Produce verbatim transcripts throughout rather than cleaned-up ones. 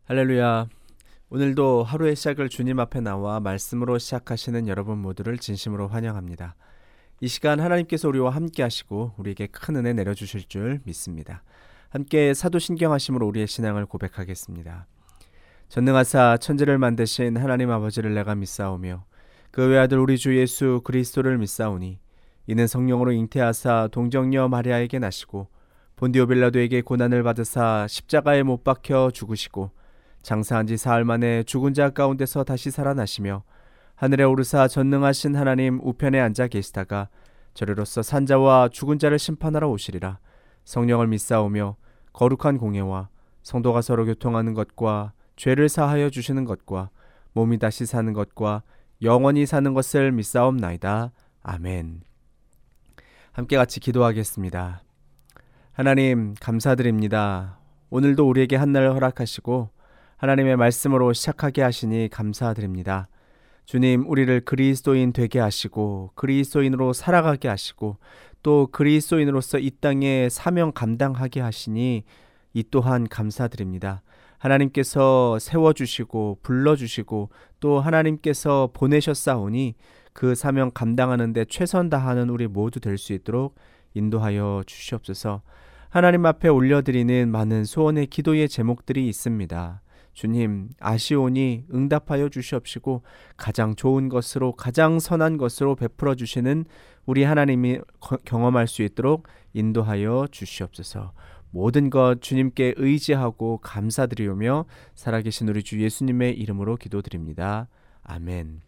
할렐루야. 오늘도 하루의 시작을 주님 앞에 나와 말씀으로 시작하시는 여러분 모두를 진심으로 환영합니다. 이 시간 하나님께서 우리와 함께 하시고 우리에게 큰 은혜 내려주실 줄 믿습니다. 함께 사도신경하심으로 우리의 신앙을 고백하겠습니다. 전능하사 천지를 만드신 하나님 아버지를 내가 믿사오며 그 외아들 우리 주 예수 그리스도를 믿사오니 이는 성령으로 잉태하사 동정녀 마리아에게 나시고 본디오 빌라도에게 고난을 받으사 십자가에 못 박혀 죽으시고 장사한 지 사흘 만에 죽은 자 가운데서 다시 살아나시며 하늘에 오르사 전능하신 하나님 우편에 앉아 계시다가 저리로서 산자와 죽은 자를 심판하러 오시리라. 성령을 믿사오며 거룩한 공예와 성도가 서로 교통하는 것과 죄를 사하여 주시는 것과 몸이 다시 사는 것과 영원히 사는 것을 믿사옵나이다. 아멘. 함께 같이 기도하겠습니다. 하나님 감사드립니다. 오늘도 우리에게 한날을 허락하시고 하나님의 말씀으로 시작하게 하시니 감사드립니다. 주님, 우리를 그리스도인 되게 하시고 그리스도인으로 살아가게 하시고 또 그리스도인으로서 이 땅에 사명 감당하게 하시니 이 또한 감사드립니다. 하나님께서 세워주시고 불러주시고 또 하나님께서 보내셨사오니 그 사명 감당하는 데 최선 다하는 우리 모두 될 수 있도록 인도하여 주시옵소서. 하나님 앞에 올려드리는 많은 소원의 기도의 제목들이 있습니다. 주님, 아시오니 응답하여 주시옵시고 가장 좋은 것으로 가장 선한 것으로 베풀어 주시는 우리 하나님이 경험할 수 있도록 인도하여 주시옵소서. 모든 것 주님께 의지하고 감사드리오며 살아계신 우리 주 예수님의 이름으로 기도드립니다. 아멘.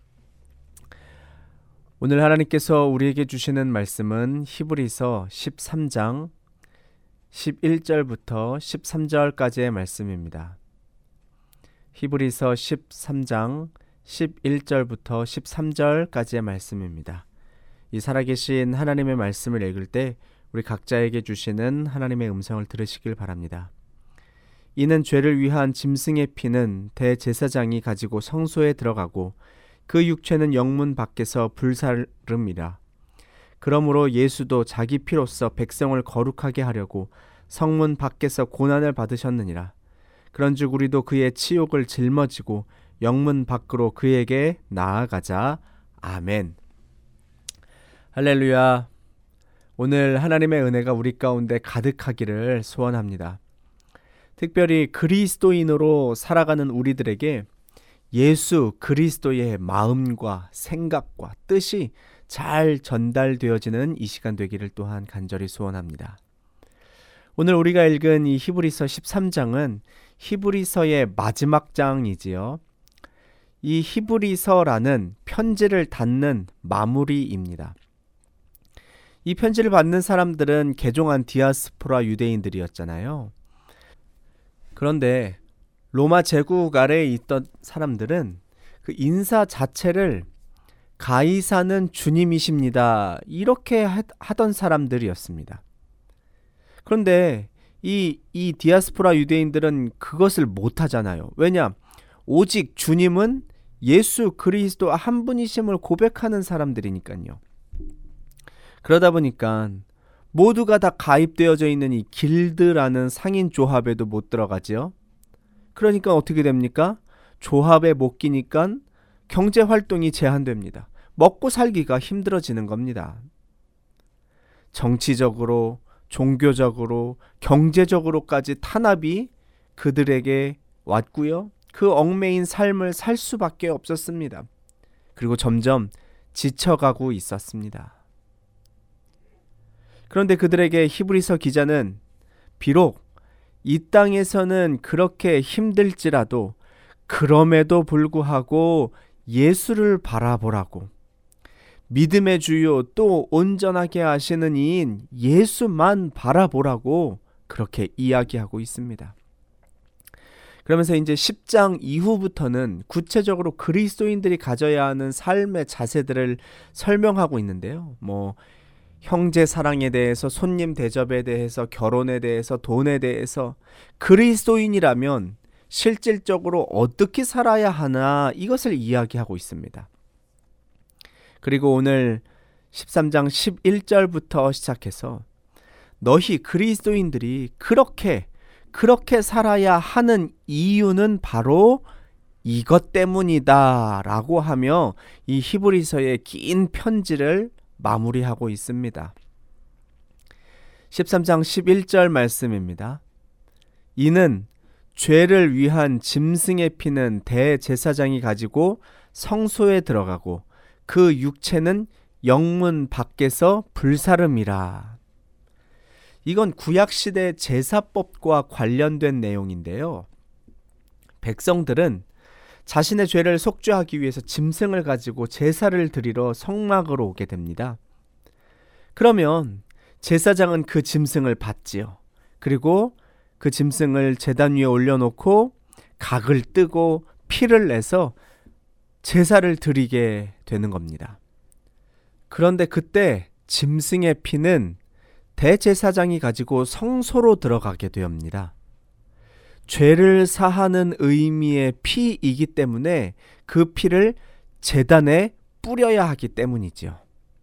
오늘 하나님께서 우리에게 주시는 말씀은 히브리서 십삼 장 십일 절부터 십삼 절까지의 말씀입니다. 히브리서 십삼 장 십일 절부터 십삼 절까지의 말씀입니다. 이 살아계신 하나님의 말씀을 읽을 때 우리 각자에게 주시는 하나님의 음성을 들으시길 바랍니다. 이는 죄를 위한 짐승의 피는 대제사장이 가지고 성소에 들어가고 그 육체는 영문 밖에서 불사름이라. 그러므로 예수도 자기 피로써 백성을 거룩하게 하려고 성문 밖에서 고난을 받으셨느니라. 그런즉 우리도 그의 치욕을 짊어지고 영문 밖으로 그에게 나아가자. 아멘. 할렐루야. 오늘 하나님의 은혜가 우리 가운데 가득하기를 소원합니다. 특별히 그리스도인으로 살아가는 우리들에게 예수 그리스도의 마음과 생각과 뜻이 잘 전달되어지는 이 시간 되기를 또한 간절히 소원합니다. 오늘 우리가 읽은 이 히브리서 십삼 장은 히브리서의 마지막 장이지요. 이 히브리서라는 편지를 닫는 마무리입니다. 이 편지를 받는 사람들은 개종한 디아스포라 유대인들이었잖아요. 그런데 로마 제국 아래에 있던 사람들은 그 인사 자체를 가이사는 주님이십니다. 이렇게 하던 사람들이었습니다. 그런데 이, 이 디아스포라 유대인들은 그것을 못하잖아요. 왜냐? 오직 주님은 예수 그리스도 한 분이심을 고백하는 사람들이니까요. 그러다 보니까 모두가 다 가입되어져 있는 이 길드라는 상인 조합에도 못 들어가지요. 그러니까 어떻게 됩니까? 조합에 못 끼니까 경제활동이 제한됩니다. 먹고 살기가 힘들어지는 겁니다. 정치적으로 종교적으로 경제적으로까지 탄압이 그들에게 왔고요. 그 얽매인 삶을 살 수밖에 없었습니다. 그리고 점점 지쳐가고 있었습니다. 그런데 그들에게 히브리서 기자는 비록 이 땅에서는 그렇게 힘들지라도 그럼에도 불구하고 예수를 바라보라고, 믿음의 주요 또 온전하게 하시는 이인 예수만 바라보라고 그렇게 이야기하고 있습니다. 그러면서 이제 십 장 이후부터는 구체적으로 그리스도인들이 가져야 하는 삶의 자세들을 설명하고 있는데요. 뭐 형제 사랑에 대해서, 손님 대접에 대해서, 결혼에 대해서, 돈에 대해서 그리스도인이라면 실질적으로 어떻게 살아야 하나 이것을 이야기하고 있습니다. 그리고 오늘 십삼 장 십일 절부터 시작해서 너희 그리스도인들이 그렇게 그렇게 살아야 하는 이유는 바로 이것 때문이다 라고 하며 이 히브리서의 긴 편지를 마무리하고 있습니다. 십삼 장 십일 절 말씀입니다. 이는 죄를 위한 짐승의 피는 대제사장이 가지고 성소에 들어가고 그 육체는 영문 밖에서 불사름이라. 이건 구약시대 제사법과 관련된 내용인데요. 백성들은 자신의 죄를 속죄하기 위해서 짐승을 가지고 제사를 드리러 성막으로 오게 됩니다. 그러면 제사장은 그 짐승을 받지요. 그리고 그 짐승을 제단 위에 올려놓고 각을 뜨고 피를 내서 제사를 드리게 되는 겁니다. 그런데 그때 짐승의 피는 대제사장이 가지고 성소로 들어가게 됩니다. 죄를 사하는 의미의 피이기 때문에 그 피를 제단에 뿌려야 하기 때문이지요.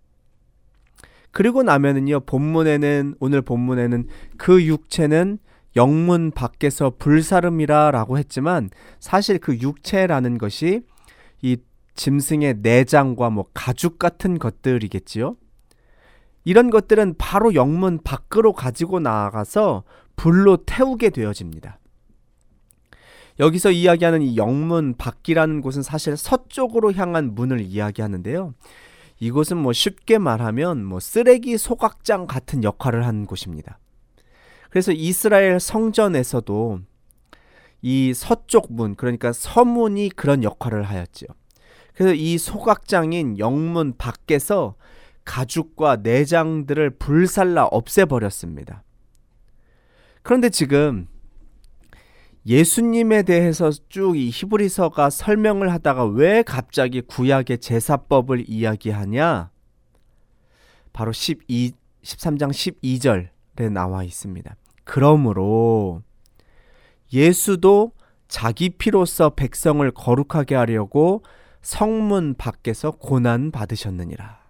그리고 나면은요, 본문에는, 오늘 본문에는 그 육체는 영문 밖에서 불사름이라 라고 했지만 사실 그 육체라는 것이 이 짐승의 내장과 뭐 가죽 같은 것들이겠지요. 이런 것들은 바로 영문 밖으로 가지고 나가서 불로 태우게 되어집니다. 여기서 이야기하는 이 영문 밖이라는 곳은 사실 서쪽으로 향한 문을 이야기하는데요. 이곳은 뭐 쉽게 말하면 뭐 쓰레기 소각장 같은 역할을 하는 곳입니다. 그래서 이스라엘 성전에서도 이 서쪽 문, 그러니까 서문이 그런 역할을 하였지요. 그래서 이 소각장인 영문 밖에서 가죽과 내장들을 불살라 없애버렸습니다. 그런데 지금 예수님에 대해서 쭉 이 히브리서가 설명을 하다가 왜 갑자기 구약의 제사법을 이야기하냐? 바로 십이, 십삼 장 십이 절에 나와 있습니다. 그러므로 예수도 자기 피로써 백성을 거룩하게 하려고 성문 밖에서 고난 받으셨느니라.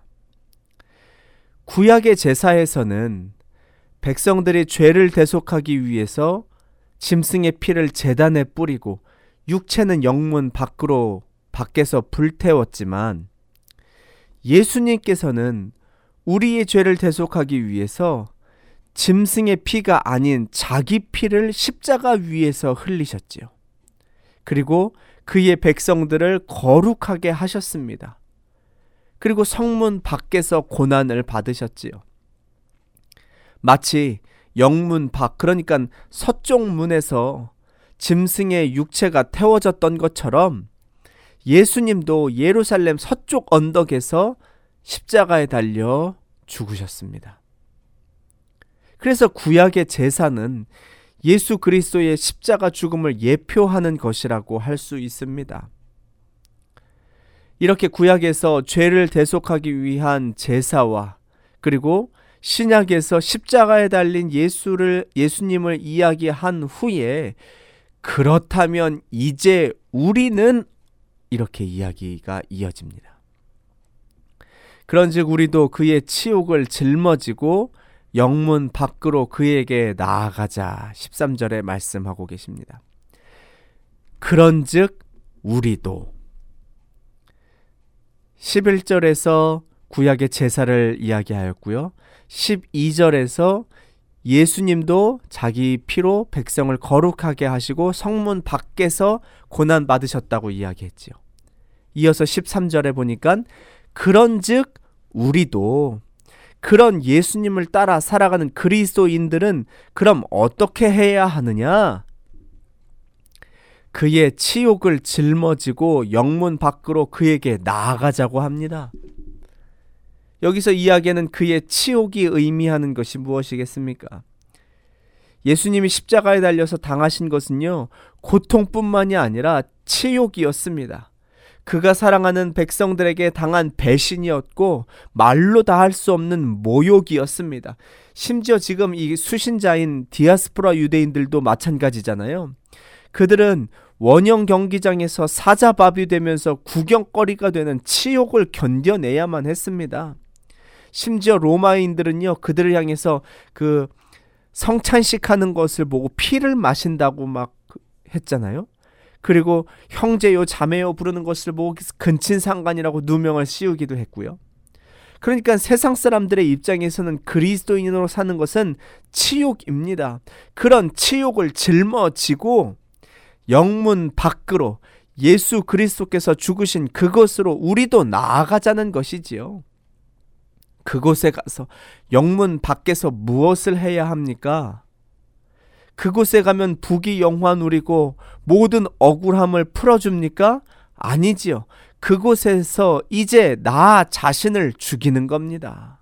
구약의 제사에서는 백성들이 죄를 대속하기 위해서 짐승의 피를 제단에 뿌리고 육체는 영문 밖으로 밖에서 불태웠지만 예수님께서는 우리의 죄를 대속하기 위해서 짐승의 피가 아닌 자기 피를 십자가 위에서 흘리셨지요. 그리고 그의 백성들을 거룩하게 하셨습니다. 그리고 성문 밖에서 고난을 받으셨지요. 마치 영문 밖, 그러니까 서쪽 문에서 짐승의 육체가 태워졌던 것처럼 예수님도 예루살렘 서쪽 언덕에서 십자가에 달려 죽으셨습니다. 그래서 구약의 제사는 예수 그리스도의 십자가 죽음을 예표하는 것이라고 할 수 있습니다. 이렇게 구약에서 죄를 대속하기 위한 제사와 그리고 신약에서 십자가에 달린 예수를, 예수님을 이야기한 후에 그렇다면 이제 우리는 이렇게 이야기가 이어집니다. 그런즉 우리도 그의 치욕을 짊어지고 영문 밖으로 그에게 나아가자. 십삼 절에 말씀하고 계십니다. 그런즉 우리도 십일 절에서 구약의 제사를 이야기하였고요. 십이 절에서 예수님도 자기 피로 백성을 거룩하게 하시고 성문 밖에서 고난 받으셨다고 이야기했지요. 이어서 십삼 절에 보니까 그런즉 우리도 그런 예수님을 따라 살아가는 그리스도인들은 그럼 어떻게 해야 하느냐? 그의 치욕을 짊어지고 영문 밖으로 그에게 나아가자고 합니다. 여기서 이야기하는 그의 치욕이 의미하는 것이 무엇이겠습니까? 예수님이 십자가에 달려서 당하신 것은요, 고통뿐만이 아니라 치욕이었습니다. 그가 사랑하는 백성들에게 당한 배신이었고 말로 다 할 수 없는 모욕이었습니다. 심지어 지금 이 수신자인 디아스포라 유대인들도 마찬가지잖아요. 그들은 원형 경기장에서 사자바비되면서 구경거리가 되는 치욕을 견뎌내야만 했습니다. 심지어 로마인들은요, 그들을 향해서 그 성찬식 하는 것을 보고 피를 마신다고 막 했잖아요. 그리고 형제요 자매요 부르는 것을 보고 근친상간이라고 누명을 씌우기도 했고요. 그러니까 세상 사람들의 입장에서는 그리스도인으로 사는 것은 치욕입니다. 그런 치욕을 짊어지고 영문 밖으로 예수 그리스도께서 죽으신 그곳으로 우리도 나아가자는 것이지요. 그곳에 가서 영문 밖에서 무엇을 해야 합니까? 그곳에 가면 부귀영화 누리고 모든 억울함을 풀어줍니까? 아니지요. 그곳에서 이제 나 자신을 죽이는 겁니다.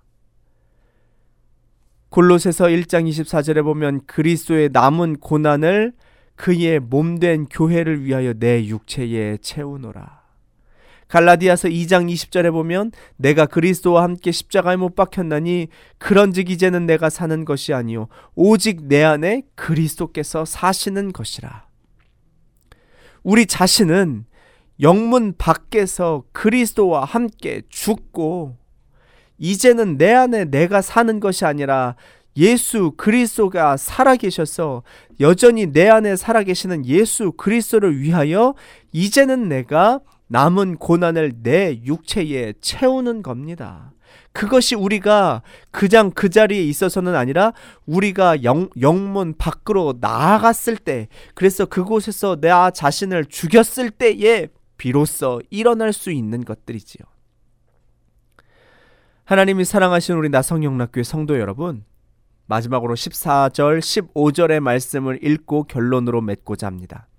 골로새서 일 장 이십사 절에 보면 그리스도의 남은 고난을 그의 몸된 교회를 위하여 내 육체에 채우노라. 갈라디아서 이 장 이십 절에 보면 내가 그리스도와 함께 십자가에 못 박혔나니 그런즉 이제는 내가 사는 것이 아니요 오직 내 안에 그리스도께서 사시는 것이라. 우리 자신은 영문 밖에서 그리스도와 함께 죽고 이제는 내 안에 내가 사는 것이 아니라 예수 그리스도가 살아계셔서 여전히 내 안에 살아계시는 예수 그리스도를 위하여 이제는 내가 남은 고난을 내 육체에 채우는 겁니다. 그것이 우리가 그냥 그 자리에 있어서는 아니라 우리가 영, 영문 밖으로 나아갔을 때, 그래서 그곳에서 나 자신을 죽였을 때에 비로소 일어날 수 있는 것들이지요. 하나님이 사랑하신 우리 나성영락교회 성도 여러분, 마지막으로 십사 절 십오 절의 말씀을 읽고 결론으로 맺고자 합니다.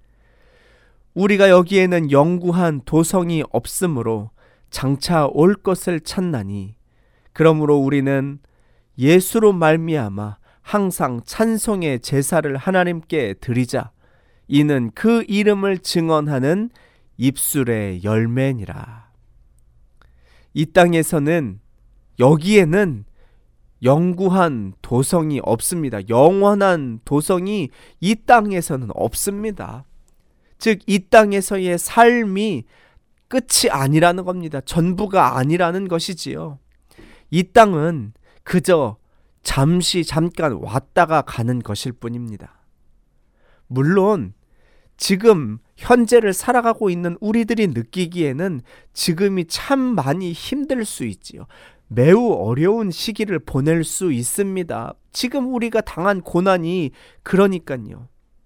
우리가 여기에는 영구한 도성이 없으므로 장차 올 것을 찾나니 그러므로 우리는 예수로 말미암아 항상 찬송의 제사를 하나님께 드리자. 이는 그 이름을 증언하는 입술의 열매니라. 이 땅에서는 여기에는 영구한 도성이 없습니다. 영원한 도성이 이 땅에서는 없습니다. 즉 이 땅에서의 삶이 끝이 아니라는 겁니다. 전부가 아니라는 것이지요. 이 땅은 그저 잠시 잠깐 왔다가 가는 것일 뿐입니다. 물론 지금 현재를 살아가고 있는 우리들이 느끼기에는 지금이 참 많이 힘들 수 있지요. 매우 어려운 시기를 보낼 수 있습니다. 지금 우리가 당한 고난이 그러니까요.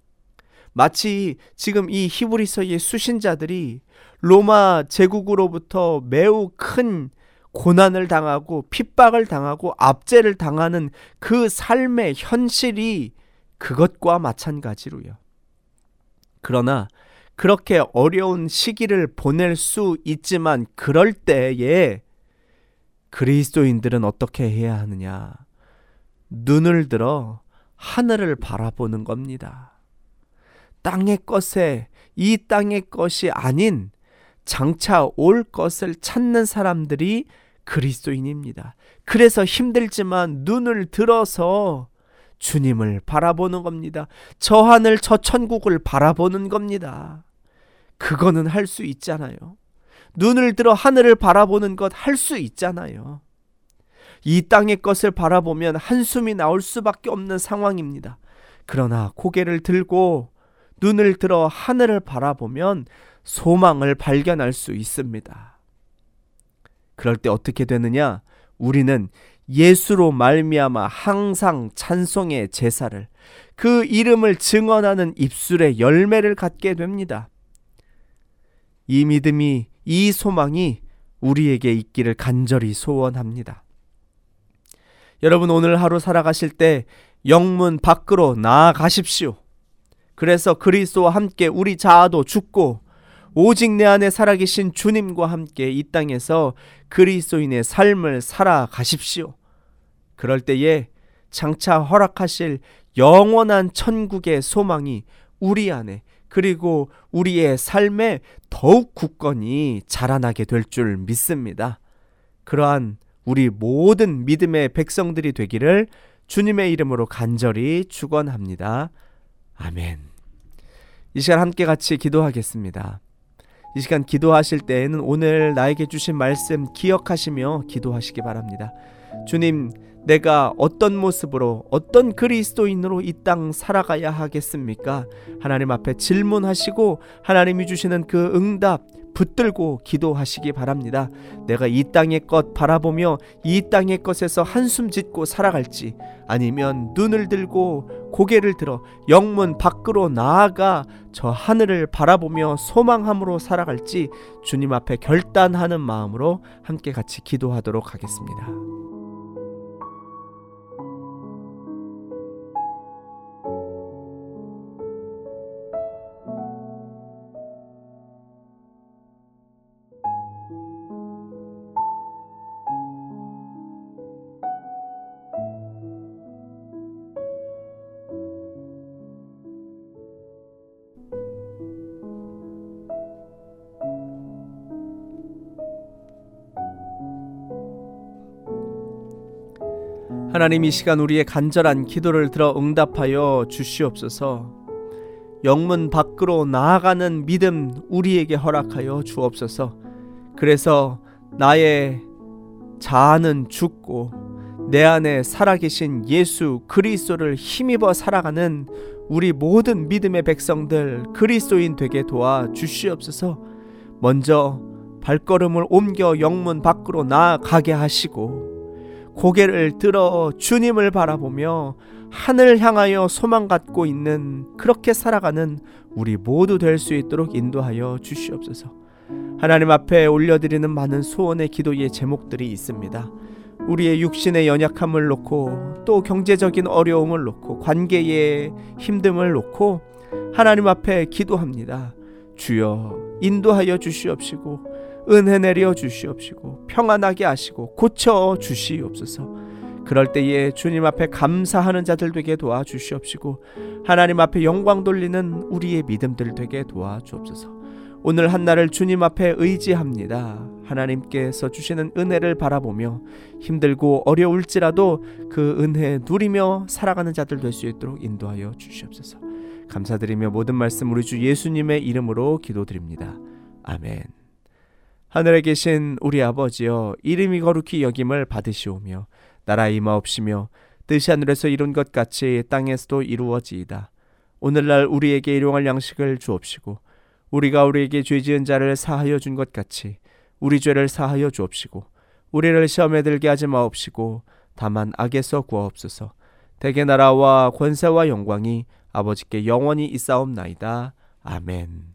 마치 지금 이 히브리서의 수신자들이 로마 제국으로부터 매우 큰 고난을 당하고 핍박을 당하고 압제를 당하는 그 삶의 현실이 그것과 마찬가지로요. 그러나 그렇게 어려운 시기를 보낼 수 있지만 그럴 때에 그리스도인들은 어떻게 해야 하느냐? 눈을 들어 하늘을 바라보는 겁니다. 땅의 것에 이 땅의 것이 아닌 장차 올 것을 찾는 사람들이 그리스도인입니다. 그래서 힘들지만 눈을 들어서 주님을 바라보는 겁니다. 저 하늘 저 천국을 바라보는 겁니다. 그거는 할 수 있잖아요. 눈을 들어 하늘을 바라보는 것 할 수 있잖아요. 이 땅의 것을 바라보면 한숨이 나올 수밖에 없는 상황입니다. 그러나 고개를 들고 눈을 들어 하늘을 바라보면 소망을 발견할 수 있습니다. 그럴 때 어떻게 되느냐? 우리는 예수로 말미암아 항상 찬송의 제사를, 그 이름을 증언하는 입술의 열매를 갖게 됩니다. 이 믿음이, 이 소망이 우리에게 있기를 간절히 소원합니다. 여러분, 오늘 하루 살아가실 때 영문 밖으로 나아가십시오. 그래서 그리스도와 함께 우리 자아도 죽고 오직 내 안에 살아계신 주님과 함께 이 땅에서 그리스도인의 삶을 살아가십시오. 그럴 때에 장차 허락하실 영원한 천국의 소망이 우리 안에, 그리고 우리의 삶에 더욱 굳건히 자라나게 될 줄 믿습니다. 그러한 우리 모든 믿음의 백성들이 되기를 주님의 이름으로 간절히 축원합니다. 아멘. 이 시간 함께 같이 기도하겠습니다. 이 시간 기도하실 때에는 오늘 나에게 주신 말씀 기억하시며 기도하시기 바랍니다. 주님, 내가 어떤 모습으로, 어떤 그리스도인으로 이 땅 살아가야 하겠습니까? 하나님 앞에 질문하시고 하나님이 주시는 그 응답 붙들고 기도하시기 바랍니다. 내가 이 땅의 것 바라보며 이 땅의 것에서 한숨 짓고 살아갈지, 아니면 눈을 들고 고개를 들어 영문 밖으로 나아가 저 하늘을 바라보며 소망함으로 살아갈지 주님 앞에 결단하는 마음으로 함께 같이 기도하도록 하겠습니다. 하나님, 이 시간 우리의 간절한 기도를 들어 응답하여 주시옵소서. 영문 밖으로 나아가는 믿음 우리에게 허락하여 주옵소서. 그래서 나의 자아는 죽고 내 안에 살아계신 예수 그리스도를 힘입어 살아가는 우리 모든 믿음의 백성들 그리스도인 되게 도와 주시옵소서. 먼저 발걸음을 옮겨 영문 밖으로 나아가게 하시고 고개를 들어 주님을 바라보며 하늘 향하여 소망 갖고 있는, 그렇게 살아가는 우리 모두 될 수 있도록 인도하여 주시옵소서. 하나님 앞에 올려드리는 많은 소원의 기도의 제목들이 있습니다. 우리의 육신의 연약함을 놓고, 또 경제적인 어려움을 놓고, 관계의 힘듦을 놓고 하나님 앞에 기도합니다. 주여 인도하여 주시옵시고 은혜 내려 주시옵시고 평안하게 하시고 고쳐 주시옵소서. 그럴 때에 주님 앞에 감사하는 자들 되게 도와주시옵시고 하나님 앞에 영광 돌리는 우리의 믿음들 되게 도와주옵소서. 오늘 한날을 주님 앞에 의지합니다. 하나님께서 주시는 은혜를 바라보며 힘들고 어려울지라도 그 은혜 누리며 살아가는 자들 될 수 있도록 인도하여 주시옵소서. 감사드리며 모든 말씀 우리 주 예수님의 이름으로 기도드립니다. 아멘. 하늘에 계신 우리 아버지여, 이름이 거룩히 여김을 받으시오며 나라 임하옵시며 뜻이 하늘에서 이룬 것 같이 땅에서도 이루어지이다. 오늘날 우리에게 일용할 양식을 주옵시고 우리가 우리에게 죄 지은 자를 사하여 준 것 같이 우리 죄를 사하여 주옵시고 우리를 시험에 들게 하지 마옵시고 다만 악에서 구하옵소서. 대개 나라와 권세와 영광이 아버지께 영원히 있사옵나이다. 아멘.